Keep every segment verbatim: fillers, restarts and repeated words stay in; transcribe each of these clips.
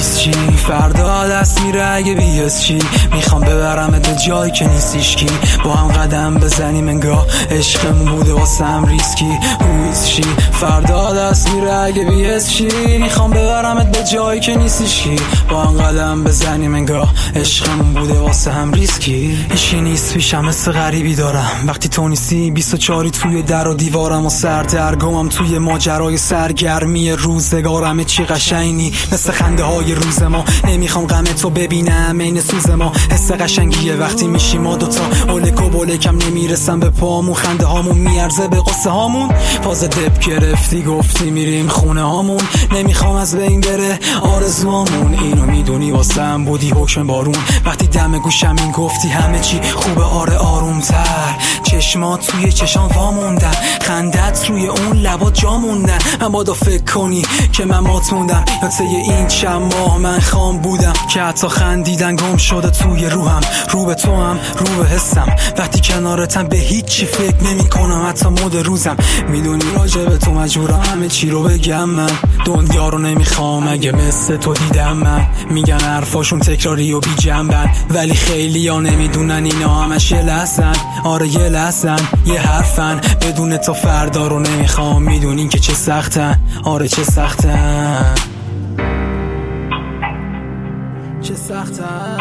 هویز چی فردا دست میره اگه بیاس چی میخوام ببرمت به جایی که نیستیش کی با هم قدم بزنیم انگاه عشقمون بوده واسم ریسکی هویز چی فردا دست میره اگه بیاس چی میخوام ببرمت به جایی که نیستیش کی با هم قدم بزنیم انگاه عشقمون بوده واسه هم ریسکی هیچی نیست پیشم مثل غریبی دارم وقتی تو نیستی بیست و چاری توی در و دیوارم و سردرگمم توی ماجرای سرگرمی روزگارم چی قشنگی مثل خنده های روز ما نمیخوام غم تو ببینم این سوز ما حس قشنگیه وقتی میشی ما دوتا اولک و بولکم نمیرسم به پامون خنده هامون میارزه به قصه هامون فاز دب گرفتی گفتی میریم خونه هامون نمیخوام از بین بره آرزوامون اینو میدونی واسم بودی حکم بارون وقتی دم گوشم این گفتی همه چی خوبه آره آرومتر چشمات توی چشام واموندن خندت روی اون لبا جا موندن مبادا فکر کنی که من مات موندم یا طی این چند ماه من خام بودم که حتی خندیدن گم شده توی روحم رو به تو هم رو به حسم وقتی کنارتم به هیچی فکر نمی کنم حتی مود روزم میدونی راجع به تو مجبورم همه چی رو بگم من دنیا رو نمیخوام اگه مثل تو دیدم من میگن حرفاشون تکراری و بی جنبن ولی خیلی ها نمیدونن اینا همش یه لحظن آره یه لحظن یه حرفن بدون تو فردا رو نمیخوام میدونین که چه سختن آره چه سختن چه سختن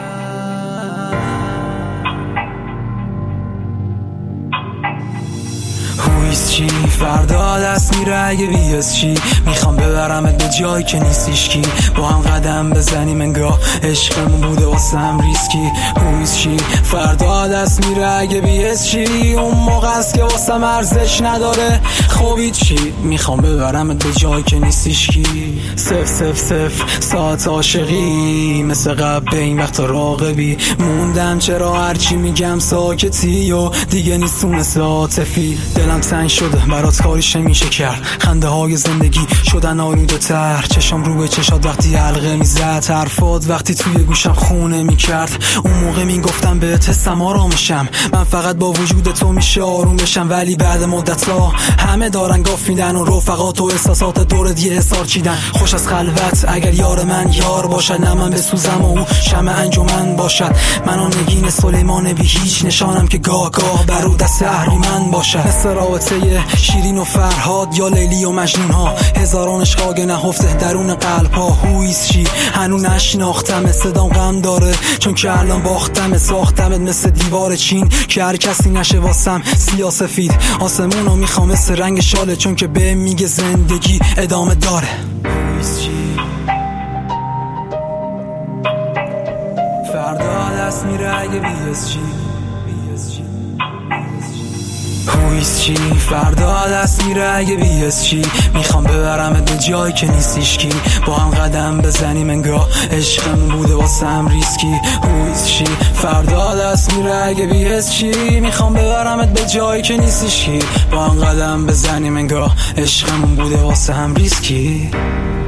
هویز چی فردا دست میره اگه بیاس چی میخوام ببرمت به جایی که نیستیش کی با هم قدم بزنیم انگاه عشقمون بوده واسه هم ریسکی هویز چی فردا دست میره اگه بیاس چی اون موقع است که واسه هم ارزش نداره خوبی چی میخوام ببرمت به جایی که نیستیش کی سف سف سف ساعت عاشقی مثل قبل به این وقت راقبی موندم چرا هرچی میگم ساکتی و دیگه نیستون مثل عاطفی دلم تنگ شده برات کاریش نمیشه کرد خنده های زندگی شدن آلوده تر چشم رو به چشات وقتی حلقه میزد حرفات وقتی توی گوشم خونه میکرد اون موقع میگفتم بهت حسم آرامشم من فقط با وجود تو میشه آروم بشم ولی بعد مدت ها همه دارن گاف میدن و رفقات و احساسات دور دیگه حسار چیدن خوش از خلوت اگر یار من یار باشد نه من بسوزم و او شمع انجمن باشد من آن نگین سلیمان بی هیچ نشانم که گاه گاه برو دست اهریمن باشد مثل رابطه شیرین و فرهاد یا لیلی و مجنون ها هزاران عشق نهفته درون قلب ها هویز چی هنو نشناختم صدام غم داره چون که الان باختم ساختمت مثل دیوار چین که هر کسی نشه واسم سیاسفید آسمونو میخوام مثل رنگ شاله چون که به میگه زندگی ادامه داره هویز چی فردا دست میره اگه بیاس چی هویز چی فردا دست میره اگه بیاس چی میخوام ببرمت به جایی که نیستیش کی با هم قدم بزنیم انگاه عشقمون بوده واسه هم ریسکی هویز چی فردا دست میره اگه بیاس چی میخوام ببرمت به جایی که نیستیش کی با هم قدم بزنیم انگاه عشقمون بوده واسه هم ریسکی